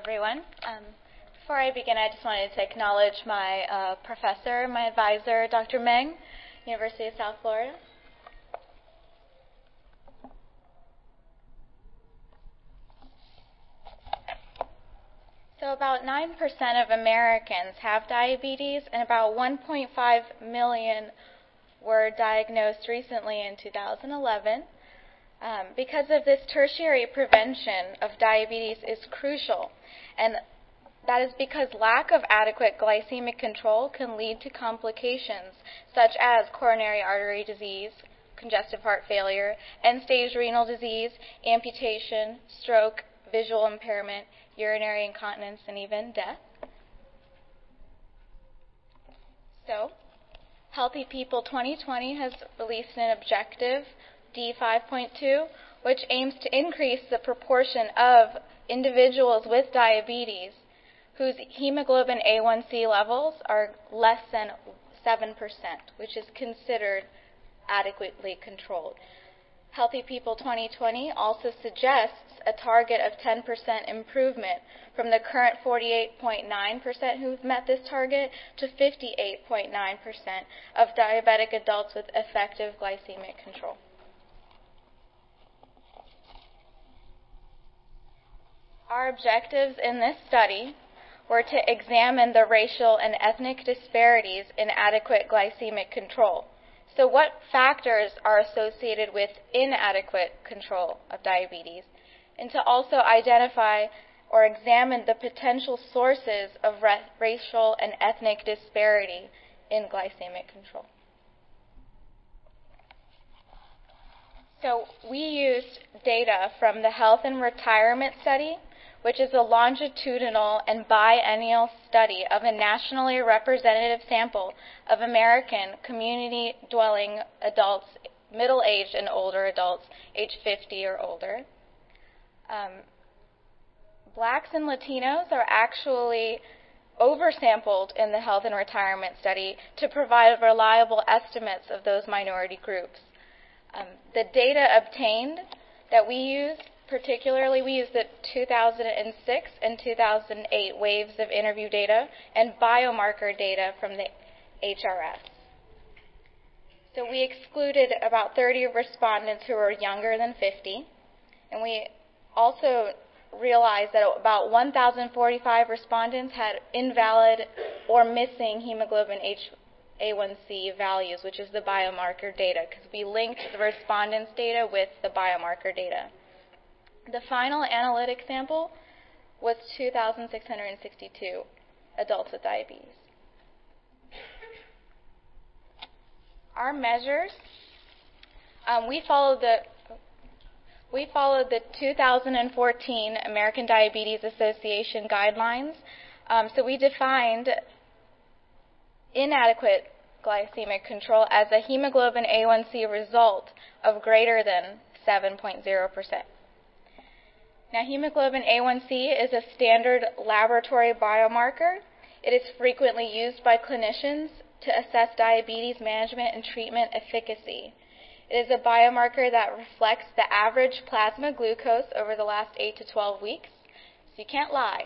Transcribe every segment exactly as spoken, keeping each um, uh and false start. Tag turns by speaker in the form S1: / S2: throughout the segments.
S1: everyone. Um, before I begin, I just wanted to acknowledge my uh, professor, my advisor, Doctor Meng, University of South Florida. So about nine percent of Americans have diabetes, and about one point five million were diagnosed recently in two thousand eleven. Um, because of this, tertiary prevention of diabetes is crucial, and that is because lack of adequate glycemic control can lead to complications such as coronary artery disease, congestive heart failure, end-stage renal disease, amputation, stroke, visual impairment, urinary incontinence, and even death. So, Healthy People twenty twenty has released an objective, D five point two, which aims to increase the proportion of individuals with diabetes whose hemoglobin A one C levels are less than seven percent, which is considered adequately controlled. Healthy People twenty twenty also suggests a target of ten percent improvement from the current forty-eight point nine percent who've met this target to fifty-eight point nine percent of diabetic adults with effective glycemic control. Our objectives in this study were to examine the racial and ethnic disparities in adequate glycemic control. So what factors are associated with inadequate control of diabetes, and to also identify or examine the potential sources of ra- racial and ethnic disparity in glycemic control. So we used data from the Health and Retirement Study, which is a longitudinal and biennial study of a nationally representative sample of American community-dwelling adults, middle-aged and older adults, age fifty or older. Um, blacks and Latinos are actually oversampled in the Health and Retirement Study to provide reliable estimates of those minority groups. Um, the data obtained that we used, particularly, we used the two thousand six and two thousand eight waves of interview data and biomarker data from the H R S. So we excluded about thirty respondents who were younger than fifty, and we also realized that about one thousand forty-five respondents had invalid or missing hemoglobin A one C values, which is the biomarker data, because we linked the respondents' data with the biomarker data. The final analytic sample was two thousand six hundred sixty-two adults with diabetes. Our measures, um, we followed the we followed the two thousand fourteen American Diabetes Association guidelines. Um, so we defined inadequate glycemic control as a hemoglobin A one C result of greater than seven point zero percent. Now, hemoglobin A one C is a standard laboratory biomarker. It is frequently used by clinicians to assess diabetes management and treatment efficacy. It is a biomarker that reflects the average plasma glucose over the last eight to twelve weeks, so you can't lie.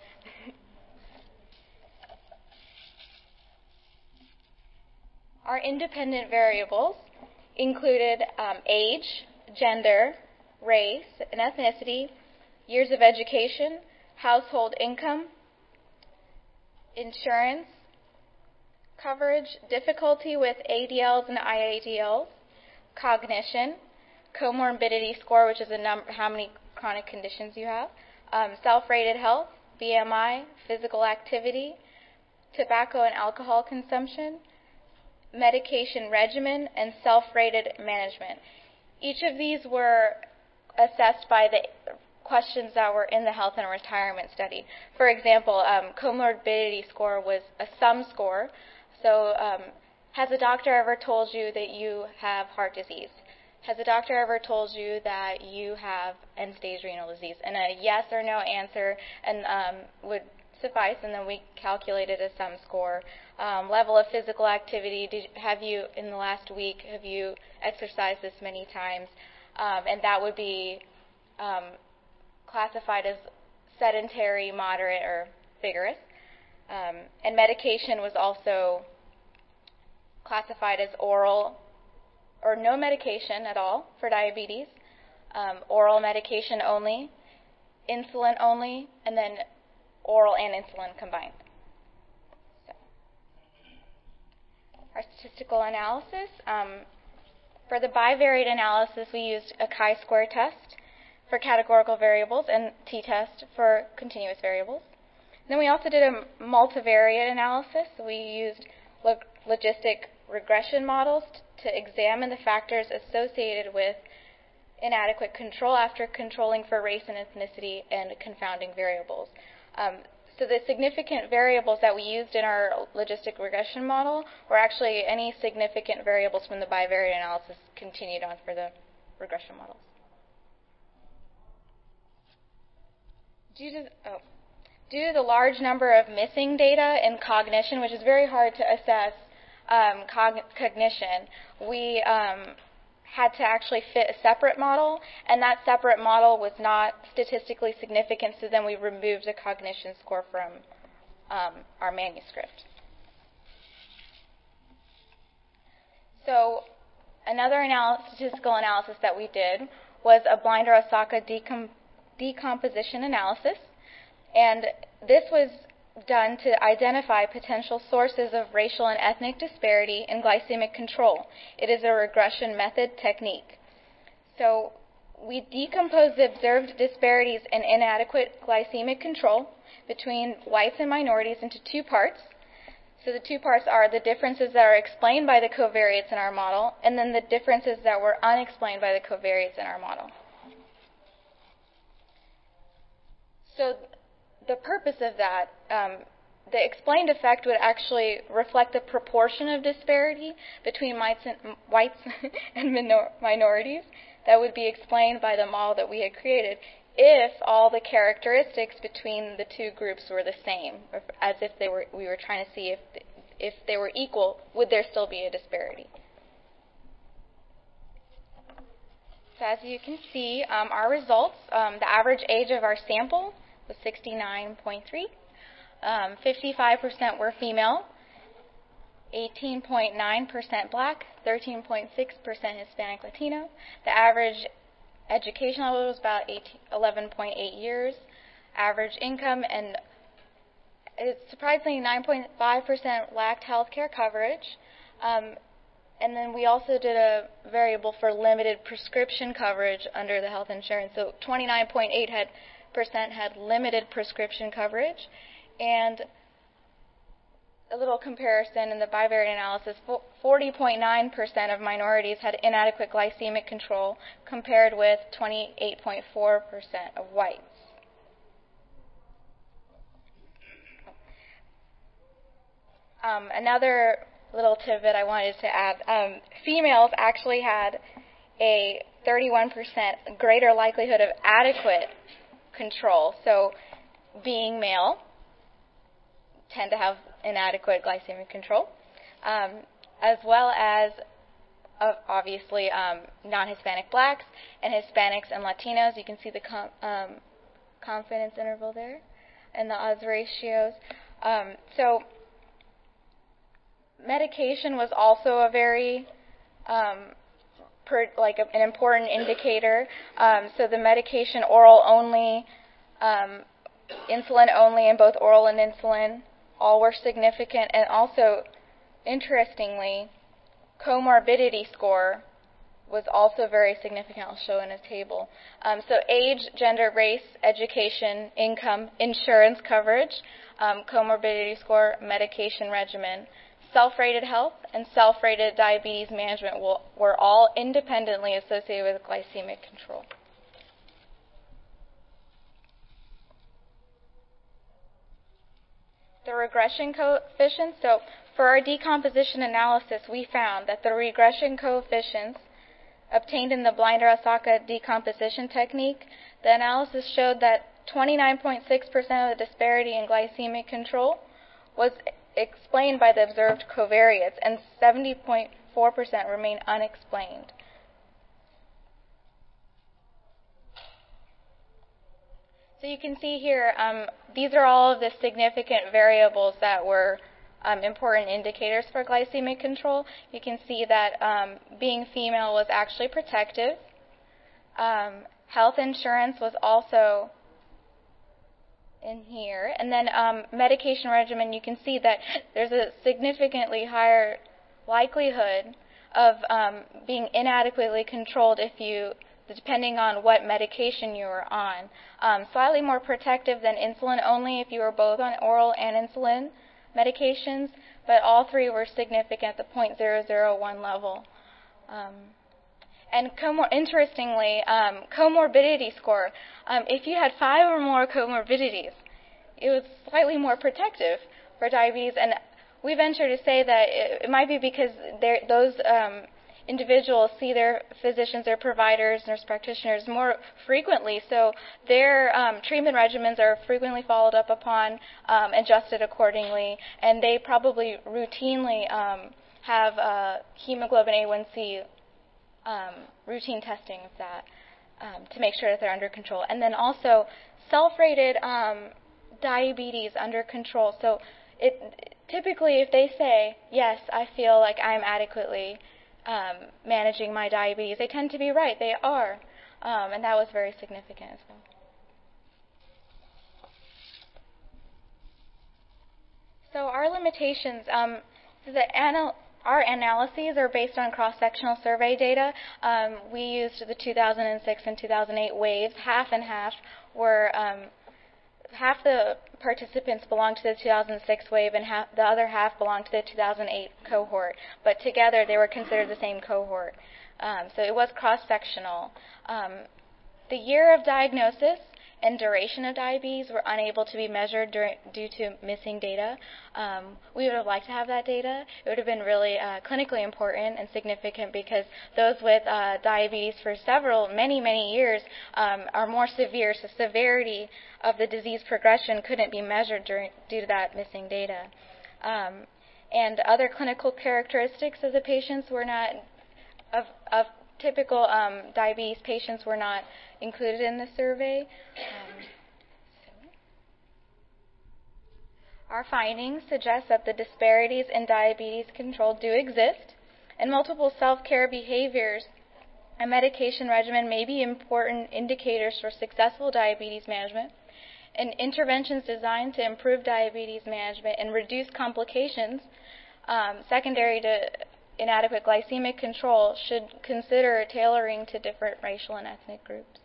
S1: Our independent variables included um, age, gender, race, and ethnicity, years of education, household income, insurance coverage, difficulty with A D Ls and I A D Ls, cognition, comorbidity score, which is a number, how many chronic conditions you have, um, self-rated health, B M I, physical activity, tobacco and alcohol consumption, medication regimen, and self-rated management. Each of these were assessed by the questions that were in the Health and Retirement Study. For example, um, comorbidity score was a sum score. So um, has a doctor ever told you that you have heart disease? Has a doctor ever told you that you have end-stage renal disease? And a yes or no answer and um, would suffice, and then we calculated a sum score. Um, level of physical activity, did, have you, in the last week, have you exercised this many times? Um, and that would be um, classified as sedentary, moderate, or vigorous. Um, and medication was also classified as oral or no medication at all for diabetes, um, oral medication only, insulin only, and then oral and insulin combined. So, our statistical analysis. Um, for the bivariate analysis, we used a chi-square test for categorical variables and t-test for continuous variables. Then we also did a multivariate analysis. We used log logistic regression models to examine the factors associated with inadequate control after controlling for race and ethnicity and confounding variables. Um, so the significant variables that we used in our logistic regression model were actually any significant variables from the bivariate analysis continued on for the regression models. Due to, oh, due to the large number of missing data in cognition, which is very hard to assess um, cog cognition, we um, had to actually fit a separate model, and that separate model was not statistically significant, so then we removed the cognition score from um, our manuscript. So another anal statistical analysis that we did was a Blinder-Osaka decom decomposition analysis, and this was done to identify potential sources of racial and ethnic disparity in glycemic control. It is a regression method technique. So we decomposed the observed disparities in inadequate glycemic control between whites and minorities into two parts. So the two parts are the differences that are explained by the covariates in our model, and then the differences that were unexplained by the covariates in our model. So the purpose of that, um, the explained effect would actually reflect the proportion of disparity between whites and, whites and minor minorities that would be explained by the model that we had created if all the characteristics between the two groups were the same, or as if they were, we were trying to see if, if they were equal, would there still be a disparity? So as you can see, um, our results, um, the average age of our sample was sixty-nine point three. Um, fifty-five percent were female, eighteen point nine percent black, thirteen point six percent Hispanic Latino. The average education level was about eleven point eight years. Average income, and it's surprisingly nine point five percent lacked health care coverage. Um, and then we also did a variable for limited prescription coverage under the health insurance. So twenty-nine point eight had percent had limited prescription coverage, and a little comparison in the bivariate analysis, forty point nine percent of minorities had inadequate glycemic control compared with twenty-eight point four percent of whites. Um, another little tidbit I wanted to add, um, females actually had a thirty-one percent greater likelihood of adequate control. So being male tend to have inadequate glycemic control, um, as well as uh, obviously um, non-Hispanic blacks and Hispanics and Latinos. You can see the com um, confidence interval there and the odds ratios. Um, so medication was also a very um, Per, like a, an important indicator. Um, so the medication oral only, um, insulin only, and both oral and insulin all were significant. And also, interestingly, comorbidity score was also very significant. I'll show in a table. Um, so age, gender, race, education, income, insurance coverage, um, comorbidity score, medication regimen, self-rated health, and self-rated diabetes management will, were all independently associated with glycemic control. The regression coefficients, so for our decomposition analysis, we found that the regression coefficients obtained in the Blinder-Osaka decomposition technique, the analysis showed that twenty-nine point six percent of the disparity in glycemic control was explained by the observed covariates, and seventy point four percent remain unexplained. So you can see here, um, these are all of the significant variables that were um, important indicators for glycemic control. You can see that um, being female was actually protective. Um, health insurance was also in here. And then um, medication regimen, you can see that there's a significantly higher likelihood of um, being inadequately controlled if you, depending on what medication you were on. Um, slightly more protective than insulin only if you were both on oral and insulin medications, but all three were significant at the zero point zero zero one level. Um, and comor interestingly, um, comorbidity score, um, if you had five or more comorbidities, it was slightly more protective for diabetes. And we venture to say that it, it might be because those um, individuals see their physicians, their providers, nurse practitioners more frequently, so their um, treatment regimens are frequently followed up upon, um, adjusted accordingly, and they probably routinely um, have uh, hemoglobin A one C um, routine testing of that um, to make sure that they're under control. And then also self-rated um, diabetes under control. So it, typically if they say, yes, I feel like I'm adequately Um, managing my diabetes, they tend to be right. They are. Um, and that was very significant as well. So our limitations, um, the anal our analyses are based on cross-sectional survey data. Um, we used the two thousand six and two thousand eight waves. Half and half were um, half the participants belonged to the two thousand six wave and half, the other half belonged to the two thousand eight cohort. But together they were considered the same cohort. Um, so it was cross-sectional. Um, the year of diagnosis and duration of diabetes were unable to be measured during, due to missing data. Um, we would have liked to have that data. It would have been really uh, clinically important and significant because those with uh, diabetes for several, many, many years um, are more severe, so severity of the disease progression couldn't be measured during, due to that missing data. Um, and other clinical characteristics of the patients were not, of, of typical um, diabetes patients were not included in the survey. Um, so. Our findings suggest that the disparities in diabetes control do exist, and multiple self-care behaviors and medication regimen may be important indicators for successful diabetes management, and interventions designed to improve diabetes management and reduce complications um, secondary to inadequate glycemic control should consider tailoring to different racial and ethnic groups.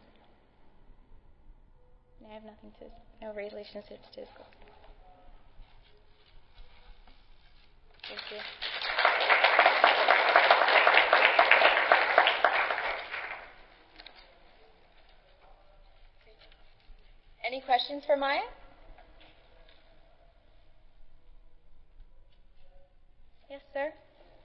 S1: I have nothing to, no relationships to discuss. Thank you. Any questions for Maya? Yes, sir.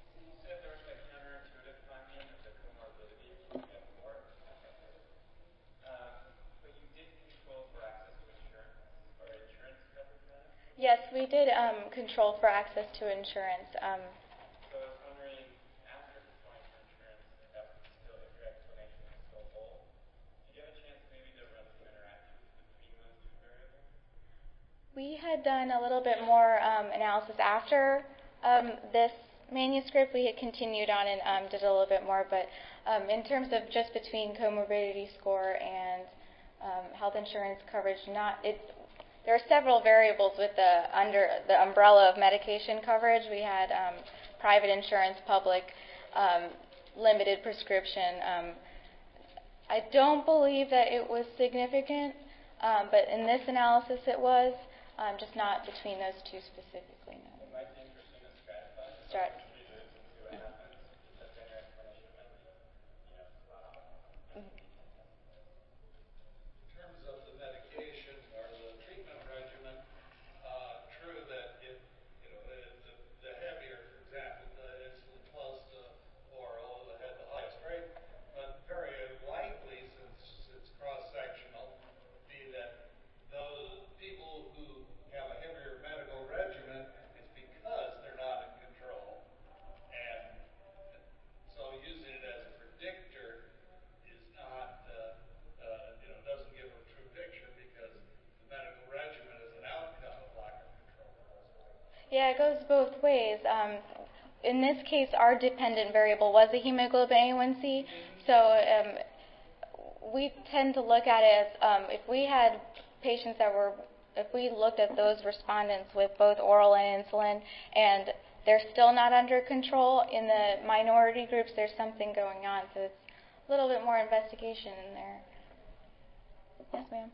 S1: Yes, we did um, control for access to insurance. Um,
S2: so I was wondering, after controlling for insurance, if that was still, if your explanation is still whole, did you have a chance maybe to run some interactions between those two variables?
S1: We had done a little bit more um, analysis after um, this manuscript. We had continued on and um, did a little bit more, but um, in terms of just between comorbidity score and um, health insurance coverage, not it. There are several variables with the under the umbrella of medication coverage. We had um, private insurance, public, um, limited prescription. Um, I don't believe that it was significant, um, but in this analysis it was, um, just not between those two specifically. No.
S2: It might be interesting to stratify.
S1: Strat.
S2: See what happens. Because then your explanation might be, you know, spot on.
S1: Mm-hmm.
S3: In terms of the medication or the treatment regimen, uh, true that it, you know, the, the, the heavier, for example, the insulin close to oral, that had the highest rate, but very likely, since it's cross-sectional, be that those people who have a heavier medical regimen, it's because they're not in control.
S1: both ways. Um, in this case, our dependent variable was the hemoglobin A one C, so um, we tend to look at it as um, if we had patients that were, if we looked at those respondents with both oral and insulin, and they're still not under control, in the minority groups, there's something going on, so it's a little bit more investigation in there. Yes, ma'am.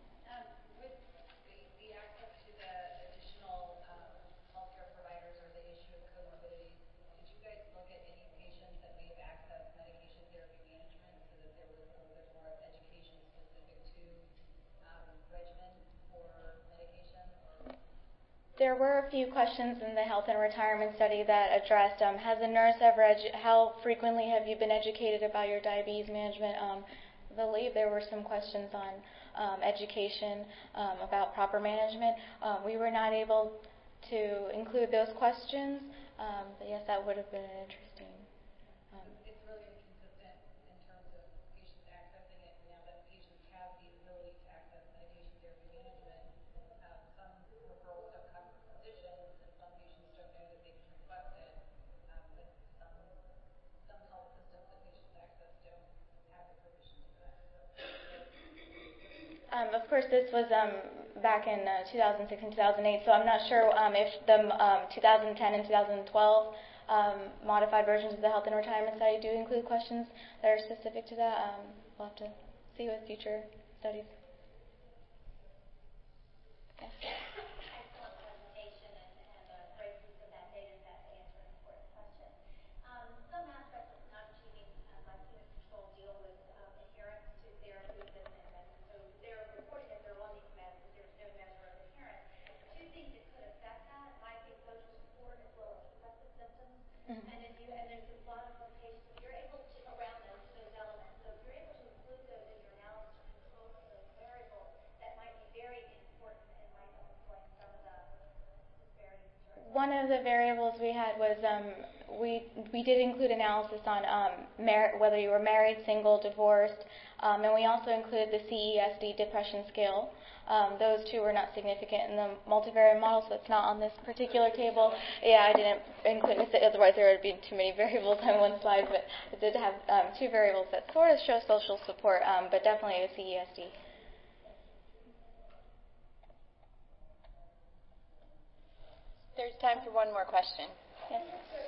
S1: There were a few questions in the health and retirement study that addressed, um, has a nurse ever, edu- how frequently have you been educated about your diabetes management? Um, I believe there were some questions on um, education, um, about proper management. Um, we were not able to include those questions, um, but yes, that would have been interesting. Um,
S4: it's really inconsistent in terms of patients accessing it now that patients have the ability to access medication therapy management. Um, some referrals don't come from physicians, and some patients don't know that they can request it. Um, but some some health systems that patients access don't have the provisions for that. So.
S1: Um, of course, this was um, back in uh, two thousand six and two thousand eight, so I'm not sure um, if the um, two thousand ten and two thousand twelve um, modified versions of the health and retirement study do include questions that are specific to that. Um, we'll have to see with future studies. Yes.
S5: Excellent presentation and, and a great use of that data set to answer an important question. Um, some aspects of non-achieving uh, glycemic control deal with um, adherence to therapies, and, and, and so they're reporting that they're on these meds, but there's no measure of adherence. Two things that could affect that might be social support as well as depressive symptoms. Mm-hmm. And if you and there's a lot of locations, if you're able to around those those elements, so if you're able to include those in your analysis or control for those variables, that might be very important and might help explain some of the disparities.
S1: One of the variables we had was um, we we did include analysis on um, mar- whether you were married, single, divorced, um, and we also included the C E S D depression scale. Um, those two were not significant in the multivariate model, so it's not on this particular table. Yeah, I didn't include it, otherwise there would be too many variables on one slide, but it did have um, two variables that sort of show social support, um, but definitely a C E S D.
S6: There's time for one more question.
S1: Yes.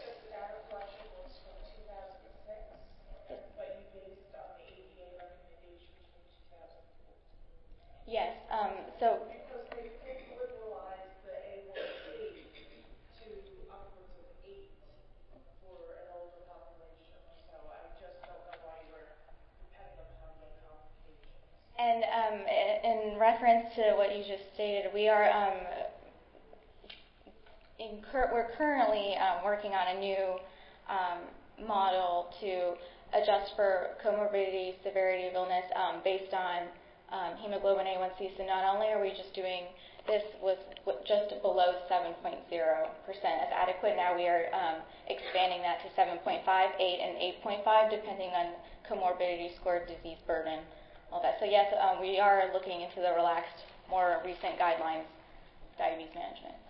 S1: Yes. Um, so.
S7: Because they did liberalize the A one C to upwards of eight for an older population. So I just don't know why you were dependent upon the complications.
S1: And um, in reference to what you just stated, we are um, in cur- we're currently um, working on a new um, model to adjust for comorbidity, severity of illness um, based on Um, hemoglobin A one C. So not only are we just doing this with, with just below seven point zero percent as adequate, now we are um, expanding that to seven point five, eight, and eight point five, depending on comorbidity score, disease burden, all that. So yes, um, we are looking into the relaxed, more recent guidelines, diabetes management.